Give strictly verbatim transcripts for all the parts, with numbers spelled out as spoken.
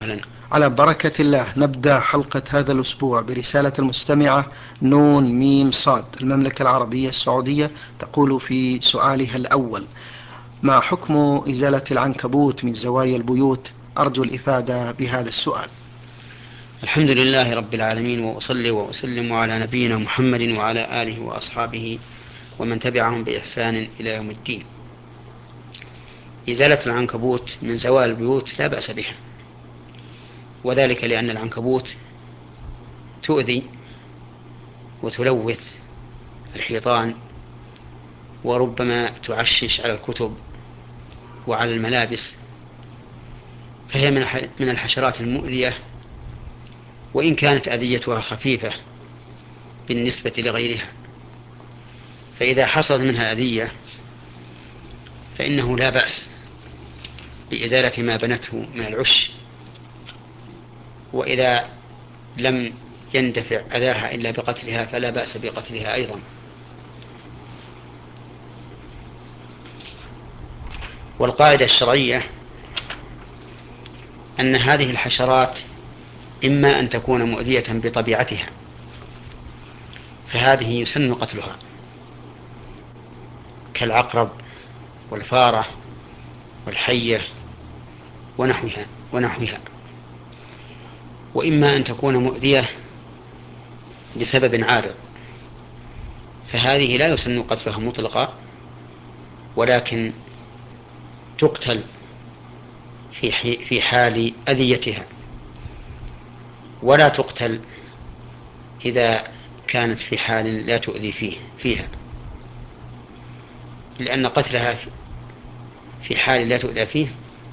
أهلا. على بركة الله نبدأ حلقة هذا الأسبوع برسالة المستمعة نون ميم صاد المملكة العربية السعودية. تقول في سؤالها الأول: ما حكم إزالة العنكبوت من زوايا البيوت؟ أرجو الإفادة بهذا السؤال. الحمد لله رب العالمين، وأصلي وأسلم على نبينا محمد وعلى آله وأصحابه ومن تبعهم بإحسان إلى يوم الدين. إزالة العنكبوت من زوال البيوت لا بأس بها، وذلك لأن العنكبوت تؤذي وتلوث الحيطان، وربما تعشش على الكتب وعلى الملابس، فهي من الحشرات المؤذية، وإن كانت أذيتها خفيفة بالنسبة لغيرها. فإذا حصلت منها الأذية فإنه لا بأس بإزالة ما بنته من العش، وإذا لم يندفع أذاها إلا بقتلها فلا بأس بقتلها أيضا. والقاعدة الشرعية أن هذه الحشرات إما أن تكون مؤذية بطبيعتها، فهذه يسن قتلها كالعقرب والفارة والحية ونحوها ونحوها وإما أن تكون مؤذية بسبب عارض، فهذه لا يسن قتلها مطلقا، ولكن تقتل في في حال أذيتها، ولا تقتل إذا كانت في حال لا تؤذي فيه فيها، لأن قتلها في حال لا تؤذى فيه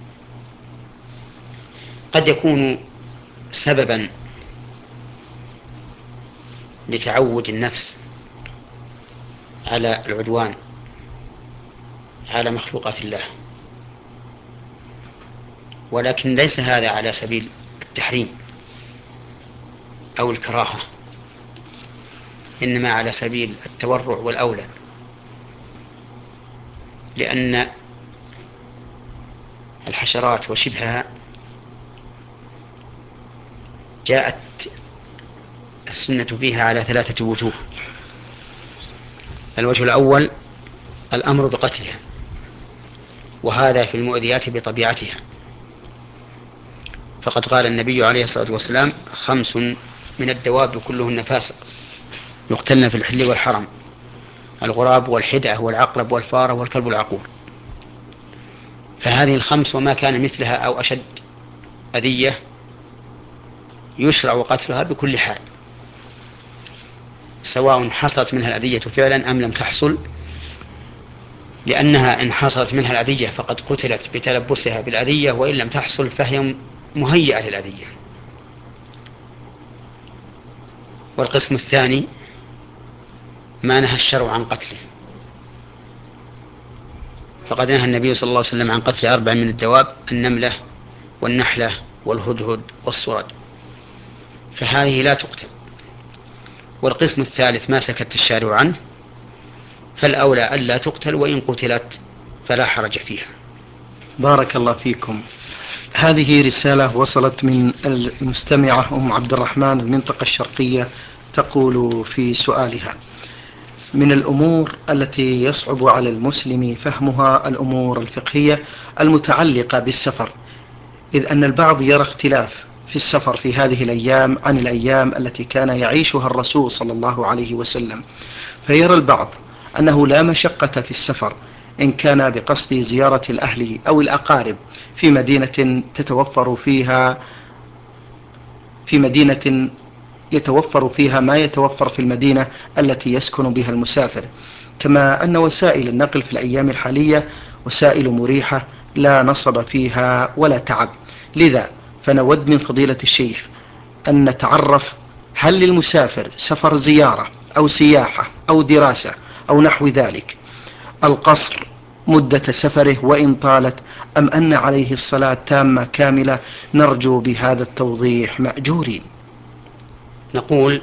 قد يكون سببا لتعود النفس على العدوان على مخلوقات الله، ولكن ليس هذا على سبيل التحريم أو الكراهة، إنما على سبيل التورع والأولى، لأن الحشرات وشبهها جاءت السنة فيها على ثلاثة وجوه. الوجه الأول الأمر بقتلها، وهذا في المؤذيات بطبيعتها، فقد قال النبي عليه الصلاة والسلام: خمس من الدواب كلهن فاسق يقتلن في الحل والحرم: الغراب والحدعة والعقرب والفارة والكلب العقور. فهذه الخمس وما كان مثلها أو أشد أذية يشرع قتلها بكل حال، سواء حصلت منها الأذية فعلا أم لم تحصل، لأنها إن حصلت منها الأذية فقد قتلت بتلبسها بالأذية، وإن لم تحصل فهي مهيئة للأذية. والقسم الثاني ما نهى الشرع عن قتله، فقد نهى النبي صلى الله عليه وسلم عن قتل أربع من الدواب: النملة والنحلة والهدهد والصرد، فهذه لا تقتل. والقسم الثالث ما سكت الشارع عنه، فالأولى ألا تقتل، وإن قتلت فلا حرج فيها. بارك الله فيكم. هذه رسالة وصلت من المستمعة أم عبد الرحمن المنطقة الشرقية. تقول في سؤالها: من الأمور التي يصعب على المسلم فهمها الأمور الفقهية المتعلقة بالسفر، إذ أن البعض يرى اختلاف في السفر في هذه الأيام عن الأيام التي كان يعيشها الرسول صلى الله عليه وسلم، فيرى البعض أنه لا مشقة في السفر إن كان بقصد زيارة الأهل أو الأقارب في مدينة تتوفر فيها في مدينة يتوفر فيها ما يتوفر في المدينة التي يسكن بها المسافر، كما أن وسائل النقل في الأيام الحالية وسائل مريحة لا نصب فيها ولا تعب. لذا فنود من فضيلة الشيخ أن نتعرف: هل للمسافر سفر زيارة أو سياحة أو دراسة أو نحو ذلك القصر مدة سفره وإن طالت، أم أن عليه الصلاة تامة كاملة؟ نرجو بهذا التوضيح مأجورين. نقول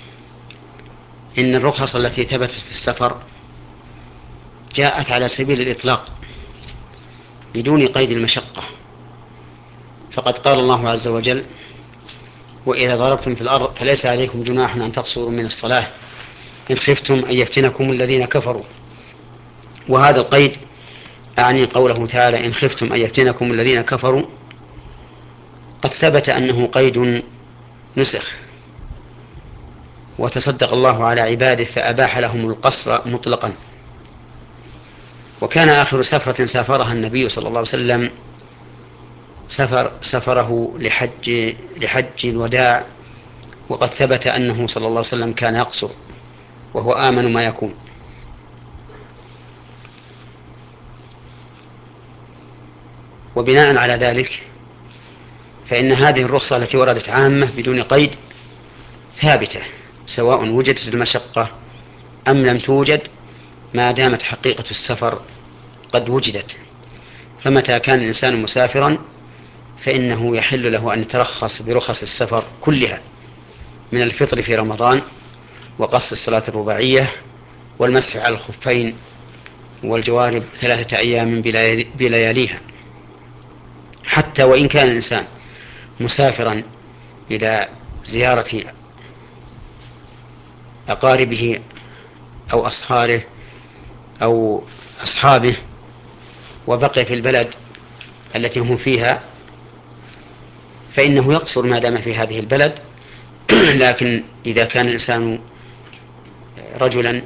إن الرخص التي ثبتت في السفر جاءت على سبيل الإطلاق بدون قيد المشقة، فقد قال الله عز وجل: وإذا ضربتم في الأرض فليس عليكم جناح أن تقصروا من الصلاة إن خفتم أن يفتنكم الذين كفروا. وهذا القيد أعني قوله تعالى: إن خفتم أن يفتنكم الذين كفروا، قد ثبت أنه قيد نسخ، وتصدق الله على عباده فأباح لهم القصر مطلقا. وكان آخر سفرة سافرها النبي صلى الله عليه وسلم سفر سفره لحج لحج الوداع، وقد ثبت أنه صلى الله عليه وسلم كان يقصر، وهو آمن ما يكون. وبناء على ذلك فإن هذه الرخصة التي وردت عامة بدون قيد ثابتة، سواء وجدت المشقة أم لم توجد، ما دامت حقيقة السفر قد وجدت. فمتى كان الإنسان مسافرا فإنه يحل له أن يترخص برخص السفر كلها، من الفطر في رمضان، وقصر الصلاة الرباعية، والمسح على الخفين، والجوارب ثلاثة أيام بلياليها، حتى وإن كان الإنسان مسافرا إلى زيارة أقاربه أو أصهاره أو أصحابه وبقي في البلد التي هم فيها، فإنه يقصر ما دام في هذه البلد. لكن إذا كان الإنسان رجلا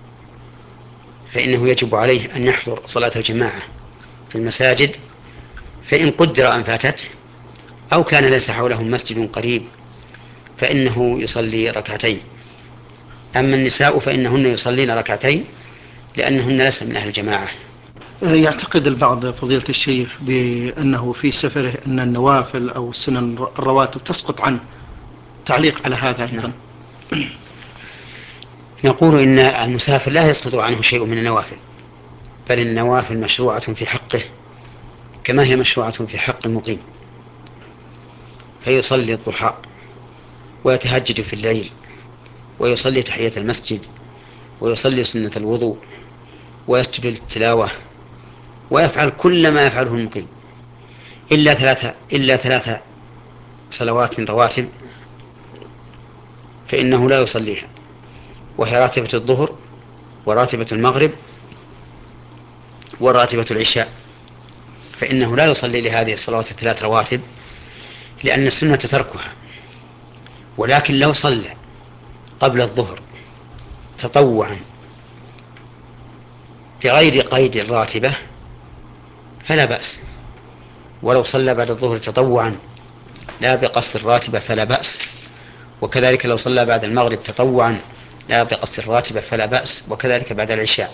فإنه يجب عليه أن يحضر صلاة الجماعة في المساجد، فإن قدر أن فاتت أو كان ليس حولهم مسجد قريب فإنه يصلي ركعتين. أما النساء فإنهن يصلين ركعتين لأنهن لسن من أهل الجماعة. يعتقد البعض فضيلة الشيخ بأنه في سفره أن النوافل أو السنن الرواتب تسقط عنه، تعليق على هذا أيضا؟ نعم. نقول إن المسافر لا يسقط عنه شيء من النوافل، بل النوافل مشروعة في حقه كما هي مشروعة في حق المقيم، فيصلي الضحى ويتهجد في الليل ويصلي تحية المسجد ويصلي سنة الوضوء ويسجد للتلاوة ويفعل كل ما يفعله المقيم، إلا ثلاثة إلا ثلاثة صلوات رواتب فإنه لا يصليها، وهي راتبة الظهر وراتبة المغرب وراتبة العشاء، فإنه لا يصلي لهذه الصلوات الثلاث رواتب لأن السنة تركها. ولكن لو صلى قبل الظهر تطوعا بغير قيد الراتبة فلا بأس، ولو صلى بعد الظهر تطوعا لا بقصد الراتبة فلا بأس، وكذلك لو صلى بعد المغرب تطوعا لا بقصد الراتبة فلا بأس، وكذلك بعد العشاء.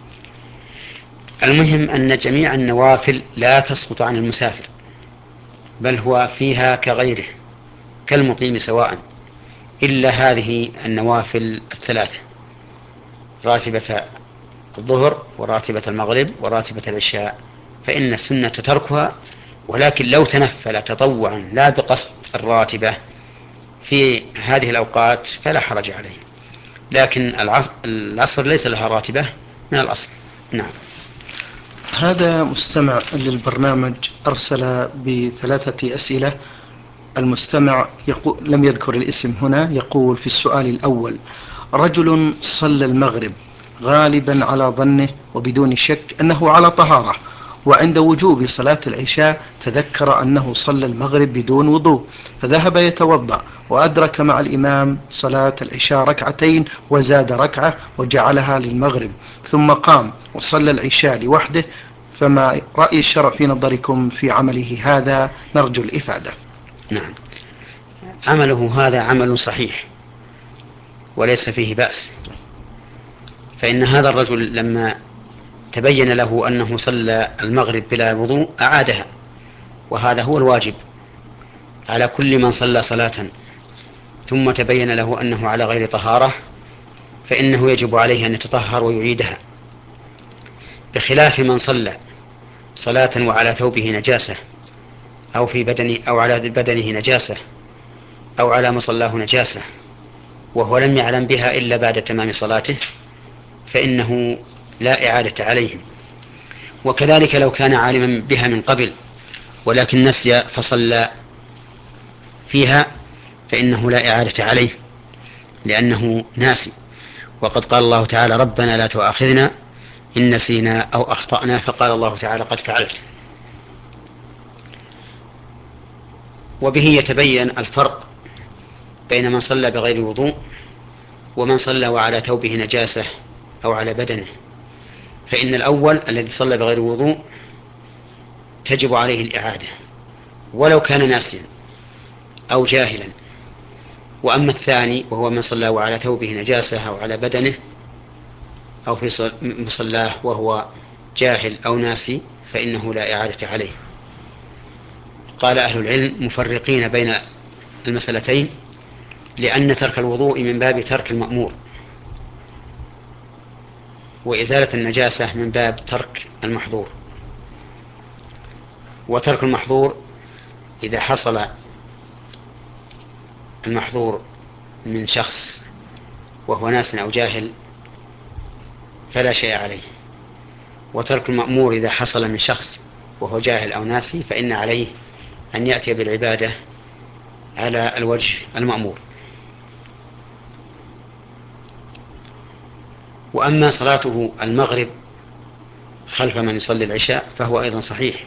المهم أن جميع النوافل لا تسقط عن المسافر، بل هو فيها كغيره كالمقيم سواء، إلا هذه النوافل الثلاثة: راتبة الظهر وراتبة المغرب وراتبة العشاء، فإن السنة تركها. ولكن لو تنفل تطوعا لا بقصد الراتبة في هذه الأوقات فلا حرج عليه، لكن العصر ليس لها راتبة من الأصل. نعم. هذا مستمع للبرنامج أرسل بثلاثة أسئلة. المستمع يقول، لم يذكر الاسم هنا، يقول في السؤال الأول: رجل صلى المغرب غالبا على ظنه وبدون شك أنه على طهارة، وعند وجوب صلاة العشاء تذكر أنه صلى المغرب بدون وضوء، فذهب يتوضأ وأدرك مع الإمام صلاة العشاء ركعتين وزاد ركعة وجعلها للمغرب، ثم قام وصلى العشاء لوحده، فما رأي الشرع في نظركم في عمله هذا؟ نرجو الإفادة. نعم، عمله هذا عمل صحيح وليس فيه بأس، فإن هذا الرجل لما تبين له أنه صلى المغرب بلا وضوء أعادها، وهذا هو الواجب على كل من صلى صلاة ثم تبين له أنه على غير طهارة، فإنه يجب عليه أن يتطهر ويعيدها، بخلاف من صلى صلاة وعلى ثوبه نجاسة أو في بدنه أو على بدنه نجاسة أو على مصلاه نجاسة وهو لم يعلم بها إلا بعد تمام صلاته، فإنه لا إعادة عليه. وكذلك لو كان عالما بها من قبل ولكن نسي فصلى فيها فإنه لا إعادة عليه لأنه ناسي. وقد قال الله تعالى: ربنا لا تؤاخذنا إن نسينا أو أخطأنا، فقال الله تعالى: قد فعلت. وبه يتبين الفرق بين من صلى بغير وضوء ومن صلى وعلى ثوبه نجاسة أو على بدنه. فإن الأول الذي صلى بغير وضوء تجب عليه الإعادة ولو كان ناسيا أو جاهلا، وأما الثاني وهو من صلى وعلى ثوبه نجاسة أو على بدنه أو في مصلاه وهو جاهل أو ناسي فإنه لا إعادة عليه. قال أهل العلم مفرقين بين المسألتين، لأن ترك الوضوء من باب ترك المأمور، وإزالة النجاسة من باب ترك المحظور. وترك المحظور إذا حصل المحظور من شخص وهو ناس أو جاهل فلا شيء عليه، وترك المأمور إذا حصل من شخص وهو جاهل أو ناسي فإن عليه أن يأتي بالعبادة على الوجه المأمور. وأما صلاته المغرب خلف من يصلي العشاء فهو أيضا صحيح،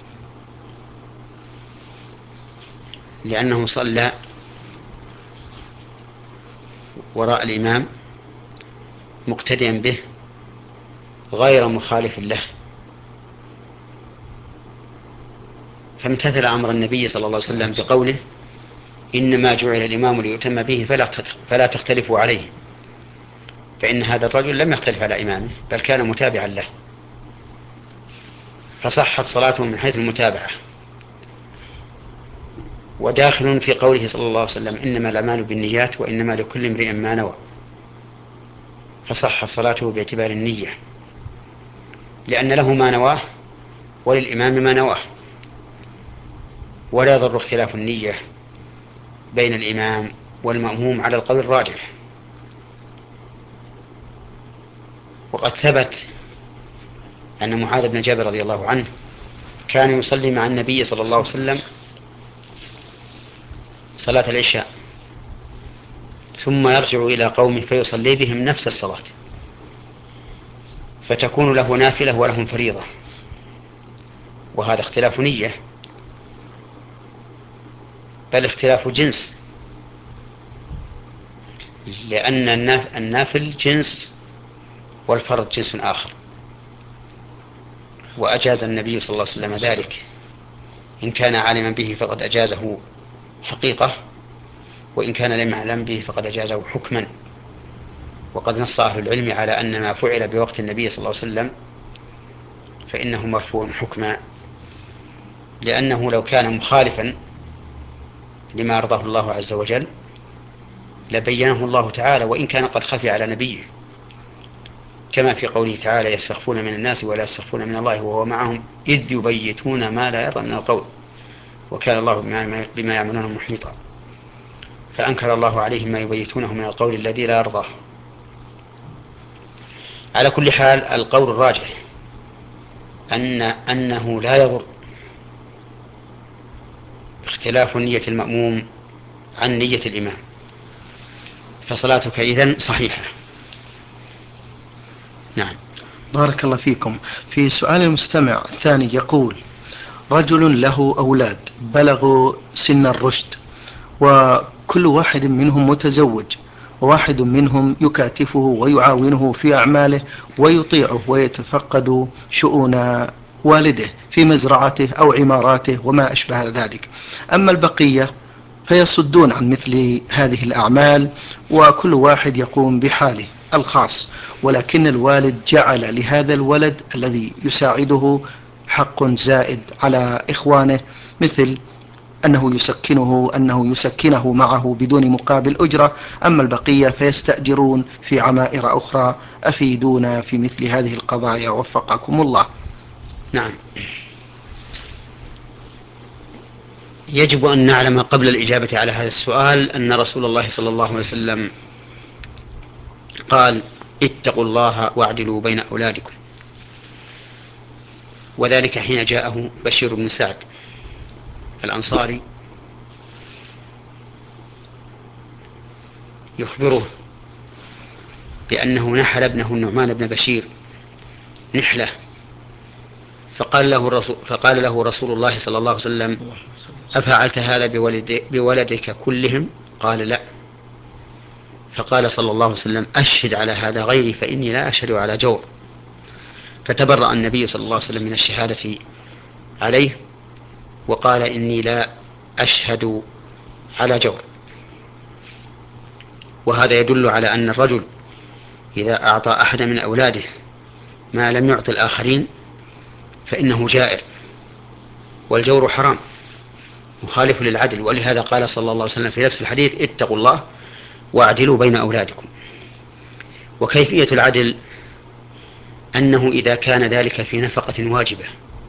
لأنه صلى وراء الإمام مقتديا به غير مخالف له، فامتثل أمر النبي صلى الله عليه وسلم بقوله: إنما جعل الإمام ليؤتم به فلا تختلفوا عليه. فإن هذا الرجل لم يختلف على إمامه بل كان متابعا له، فصحت صلاته من حيث المتابعة. وداخل في قوله صلى الله عليه وسلم: إنما الأعمال بالنيات وإنما لكل امرئ ما نوى، فصح صلاته باعتبار النية، لأن له ما نواه وللإمام ما نواه، ولا يضر اختلاف النية بين الإمام والمأموم على القول الراجح. وقد ثبت أن معاذ بن جبل رضي الله عنه كان يصلي مع النبي صلى الله عليه وسلم صلاة العشاء ثم يرجع إلى قومه فيصلي بهم نفس الصلاة، فتكون له نافلة ولهم فريضة، وهذا اختلاف نية بل اختلاف جنس، لأن النافل جنس والفرض جنس آخر. وأجاز النبي صلى الله عليه وسلم ذلك، إن كان عالما به فقد أجازه حقيقة، وإن كان لم يعلم به فقد أجازه حكما. وقد نص أهل العلم على أن ما فعل بوقت النبي صلى الله عليه وسلم فإنه مرفوع حكما، لأنه لو كان مخالفا لما أرضاه الله عز وجل لبينه الله تعالى، وإن كان قد خفي على نبيه، كما في قوله تعالى: يستخفون من الناس ولا يستخفون من الله وهو معهم إذ يبيتون ما لا يرضى من القول وكان الله بما يعملون محيطا. فأنكر الله عليهم ما يبيتونه من القول الذي لا يرضاه. على كل حال القول الراجح أن أنه لا يضر اختلاف نية المأموم عن نية الإمام، فصلاتك إذن صحيحة. نعم. بارك الله فيكم. في سؤال المستمع الثاني يقول: رجل له أولاد بلغوا سن الرشد، وكل واحد منهم متزوج، وواحد منهم يكاتفه ويعاونه في أعماله ويطيعه ويتفقد شؤون والده في مزرعته أو عماراته وما أشبه ذلك. أما البقية فيصدون عن مثل هذه الأعمال، وكل واحد يقوم بحاله الخاص، ولكن الوالد جعل لهذا الولد الذي يساعده حق زائد على إخوانه، مثل أنه يسكنه أنه يسكنه معه بدون مقابل أجرة. أما البقية فيستأجرون في عمائر أخرى. أفيدونا في مثل هذه القضايا وفقكم الله. نعم. يجب أن نعلم قبل الإجابة على هذا السؤال أن رسول الله صلى الله عليه وسلم قال: اتقوا الله واعدلوا بين أولادكم، وذلك حين جاءه بشير بن سعد الأنصاري يخبره بأنه نحل ابنه النعمان بن بشير نحلة، فقال له الرسول فقال له رسول الله صلى الله عليه وسلم: أفعلت هذا بولد بولدك كلهم؟ قال: لا. فقال صلى الله عليه وسلم: أشهد على هذا غيري فإني لا أشهد على جور. فتبرأ النبي صلى الله عليه وسلم من الشهادة عليه وقال: إني لا أشهد على جور. وهذا يدل على أن الرجل إذا أعطى أحد من أولاده ما لم يعطي الآخرين فإنه جائر، والجور حرام مخالف للعدل. ولهذا قال صلى الله عليه وسلم في نفس الحديث: اتقوا الله واعدلوا بين أولادكم. وكيفية العدل أنه إذا كان ذلك في نفقة واجبة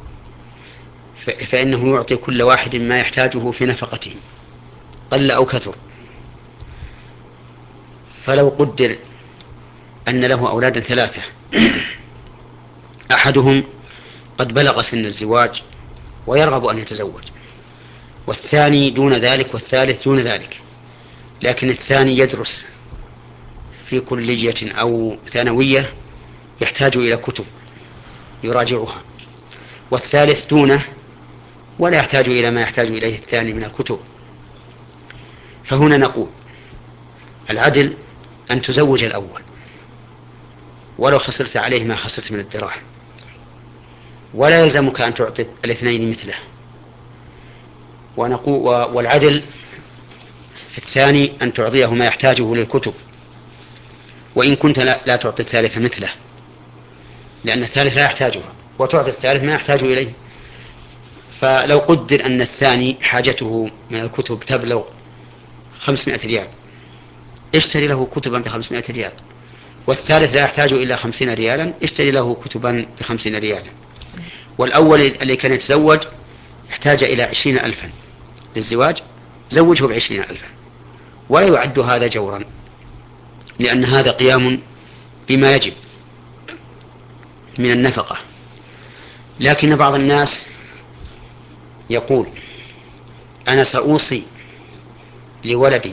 فإنه يعطي كل واحد ما يحتاجه في نفقته قل أو كثر. فلو قدر أن له أولادا ثلاثة، أحدهم قد بلغ سن الزواج ويرغب أن يتزوج، والثاني دون ذلك، والثالث دون ذلك، لكن الثاني يدرس في كلية أو ثانوية يحتاج إلى كتب يراجعها، والثالث دونه ولا يحتاج إلى ما يحتاج إليه الثاني من الكتب. فهنا نقول: العدل أن تزوج الأول ولو خسرت عليه ما خسرت من الدراهم، ولا يلزمك أن تعطي الاثنين مثله. ونقول والعدل في الثاني أن تعطيه ما يحتاجه للكتب، وإن كنت لا, لا تعطي الثالث مثله، لأن الثالث لا يحتاجها، وتعطي الثالث ما يحتاج إليه. فلو قدر أن الثاني حاجته من الكتب تبلغ خمسمائة ريال، اشتري له كتبا بخمسمائة ريال، والثالث لا يحتاج إلا خمسين ريالا، اشتري له كتبا بخمسين ريالا. والأول اللي كان يتزوج يحتاج إلى عشرين ألفا للزواج، زوجه بعشرين ألفا، ولا يعد هذا جورا، لأن هذا قيام بما يجب من النفقة. لكن بعض الناس يقول: أنا سأوصي لولدي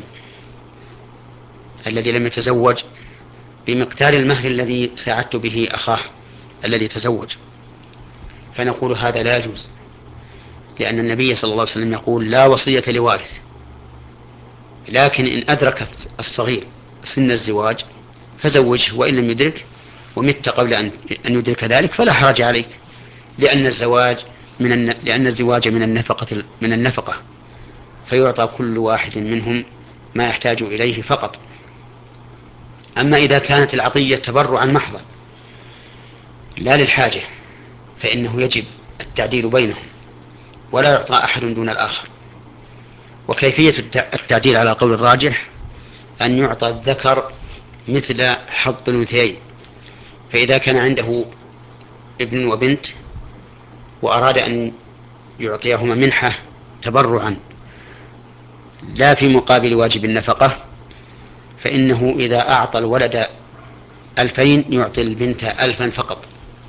الذي لم يتزوج بمقدار المهر الذي ساعدت به أخاه الذي تزوج. فنقول: هذا لا يجوز، لأن النبي صلى الله عليه وسلم يقول: لا وصية لوارث. لكن إن أدركت الصغير سن الزواج فزوجه، وإن لم يدرك ومت قبل أن يدرك ذلك فلا حرج عليك، لأن الزواج من الن... لأن الزواج من النفقة من النفقة فيعطى كل واحد منهم ما يحتاج إليه فقط. أما إذا كانت العطية تبرعا محضا لا للحاجة فإنه يجب التعديل بينهم، ولا يعطى أحد دون الآخر. وكيفية التعديل على القول الراجح أن يعطى الذكر مثل حظ الأنثيين. فإذا كان عنده ابن وبنت وأراد أن يعطيهما منحة تبرعا لا في مقابل واجب النفقة، فإنه إذا أعطى الولد ألفين يعطي البنت ألفا فقط.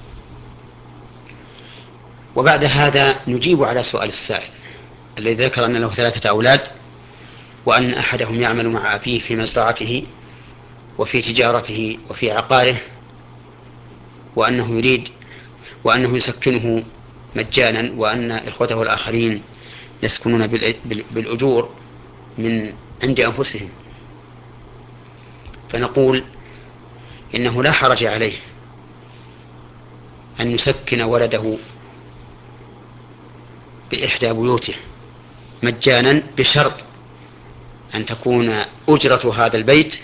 وبعد هذا نجيب على سؤال السائل الذي ذكر أن له ثلاثة أولاد، وأن أحدهم يعمل مع أبيه في مزرعته وفي تجارته وفي عقاره، وأنه يريد وأنه يسكنه مجانا، وأن إخوته الآخرين يسكنون بالأجور من عند أنفسهم. فنقول: إنه لا حرج عليه أن يسكن ولده بإحدى بيوته مجانا، بشرط أن تكون أجرة هذا البيت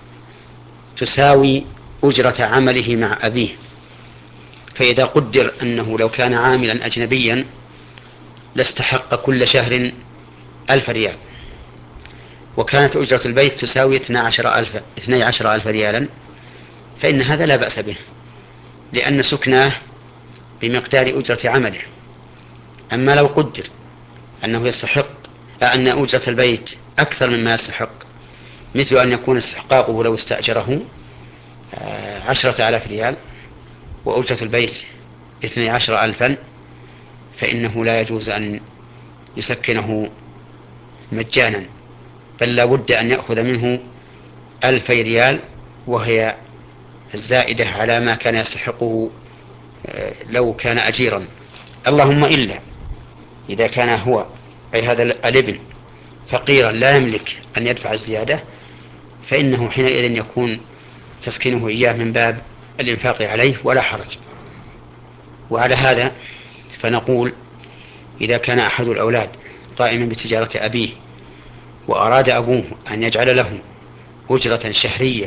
تساوي أجرة عمله مع أبيه. فإذا قدر أنه لو كان عاملا أجنبيا لاستحق كل شهر ألف ريال، وكانت أجرة البيت تساوي اثني عشر ألف, اثني عشر ألف ريالا، فإن هذا لا بأس به، لأن سكناه بمقدار أجرة عمله. أما لو قدر أنه يستحق أن أجرة البيت أكثر مما يستحق، مثل أن يكون استحقاقه لو استأجره عشرة آلاف ريال وأجرة البيت اثني عشر ألفا، فإنه لا يجوز أن يسكنه مجانا، بل لا بد أن يأخذ منه ألفي ريال، وهي الزائدة على ما كان يستحقه لو كان أجيرا. اللهم إلا إذا كان هو أي هذا الابن فقيرا لا يملك أن يدفع الزيادة، فإنه حينئذ يكون تسكينه إياه من باب الإنفاق عليه ولا حرج. وعلى هذا فنقول إذا كان أحد الأولاد قائما بتجارة أبيه وأراد أبوه أن يجعل له أجرة شهرية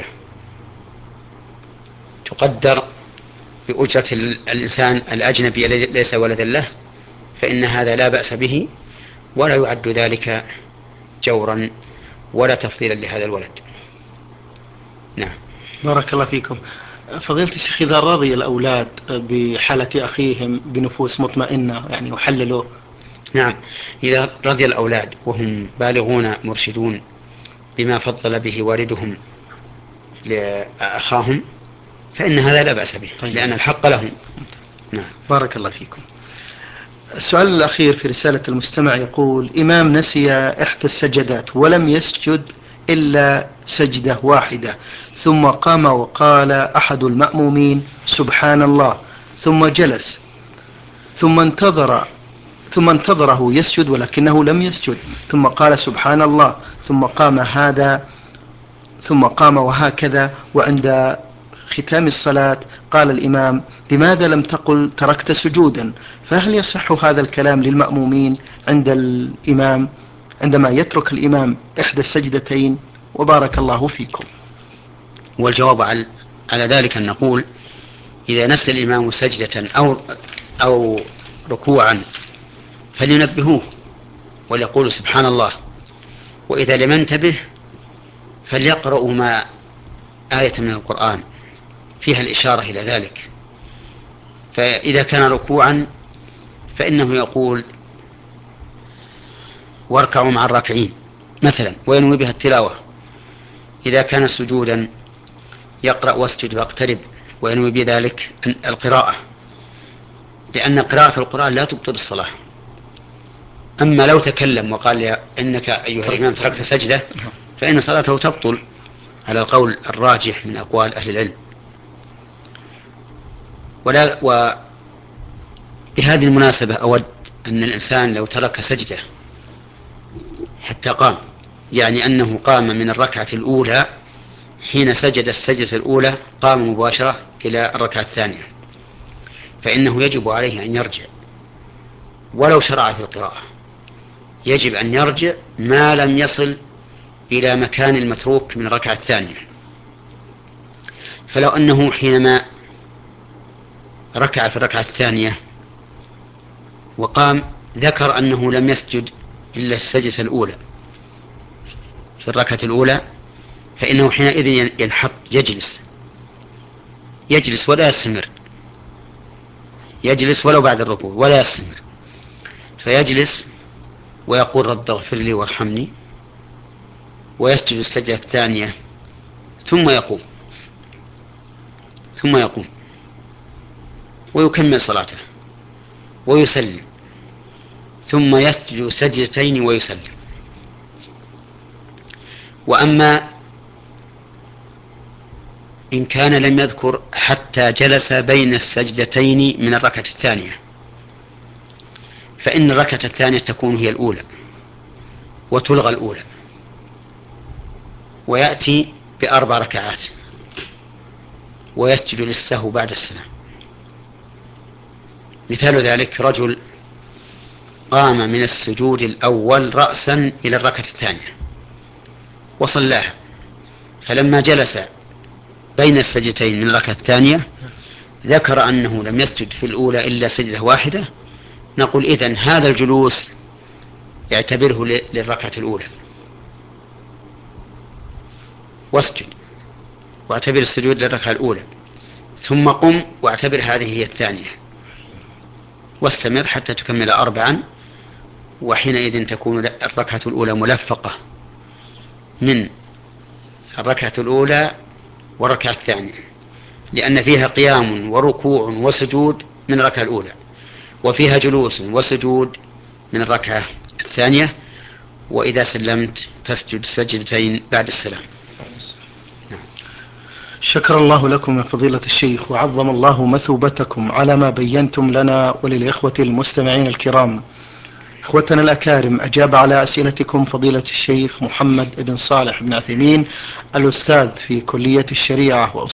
تقدر بأجرة الإنسان الأجنبي الذي ليس ولدا له، فإن هذا لا بأس به، ولا يعد ذلك جورا ولا تفضيلا لهذا الولد. نعم. بارك الله فيكم. فضيلة الشيخ، إذا رضي الأولاد بحالة أخيهم بنفوس مطمئنة يعني يحللوا؟ نعم، إذا رضي الأولاد وهم بالغون مرشدون بما فضل به والدهم لأخاهم فإن هذا لا بأس به. طيب. لأن الحق لهم. نعم. بارك الله فيكم. السؤال الأخير في رسالة المستمع يقول: إمام نسي إحدى السجدات ولم يسجد إلا سجدة واحدة، ثم قام وقال أحد المأمومين سبحان الله، ثم جلس، ثم انتظر ثم انتظره يسجد ولكنه لم يسجد، ثم قال سبحان الله، ثم قام هذا ثم قام وهكذا، وعند ختام الصلاة قال الإمام: لماذا لم تقل تركت سجودا؟ فهل يصح هذا الكلام للمأمومين عند الإمام عندما يترك الإمام إحدى السجدتين؟ وبارك الله فيكم. والجواب على على ذلك أن نقول: إذا نسى الإمام سجدة أو أو ركوعا فلينبهوه وليقولوا سبحان الله، وإذا لم ينتبه فليقرأوا ما آية من القرآن فيها الإشارة إلى ذلك. فإذا كان ركوعا فإنه يقول واركعوا مع الراكعين مثلا وينوي بها التلاوة. إذا كان سجودا يقرأ واسجد واقترب وينوي بذلك القراءة، لأن قراءة القرآن لا تبطل الصلاة. أما لو تكلم وقال يا إنك أيها الإمام تركت سجدة فإن صلاته تبطل على القول الراجح من أقوال أهل العلم. ولا وبهذه المناسبة أود أن الإنسان لو ترك سجدة حتى قام، يعني أنه قام من الركعة الأولى، حين سجد السجدة الأولى قام مباشرة إلى الركعة الثانية، فإنه يجب عليه أن يرجع ولو شرع في القراءة، يجب أن يرجع ما لم يصل إلى مكان المتروك من الركعة الثانية. فلو أنه حينما ركع في الركعة الثانية وقام ذكر أنه لم يسجد إلا السجدة الأولى في الركعة الأولى، فإنه حينئذ ينحط يجلس يجلس ولا يستمر، يجلس ولو بعد الركوع ولا يستمر، فيجلس ويقول رب اغفر لي وارحمني، ويسجد السجدة الثانية ثم يقوم ثم يقوم ويكمل صلاته ويسلم، ثم يسجد سجدتين ويسلم. وأما إن كان لم يذكر حتى جلس بين السجدتين من الركعة الثانية، فإن الركعة الثانية تكون هي الأولى وتلغى الأولى، ويأتي بأربع ركعات ويسجد للسهو بعد السلام. مثال ذلك: رجل قام من السجود الأول رأسا إلى الركعة الثانية وصلاها، فلما جلس بين السجدتين من الركعة الثانية ذكر أنه لم يسجد في الأولى إلا سجدة واحدة، نقول إذن هذا الجلوس يعتبره للركعة الأولى واسجد واعتبر السجود للركعة الأولى، ثم قم واعتبر هذه هي الثانية، واستمر حتى تكمل أربعا، وحينئذ تكون الركعة الأولى ملفقة من الركعة الأولى والركعة الثانية، لأن فيها قيام وركوع وسجود من الركعة الأولى، وفيها جلوس وسجود من الركعة ثانية، وإذا سلمت فاسجد سجدتين بعد السلام. شكر الله لكم يا فضيلة الشيخ، وعظم الله مثوبتكم على ما بينتم لنا وللإخوة المستمعين الكرام. إخوتنا الأكارم، أجاب على أسئلتكم فضيلة الشيخ محمد بن صالح بن عثيمين، الأستاذ في كلية الشريعة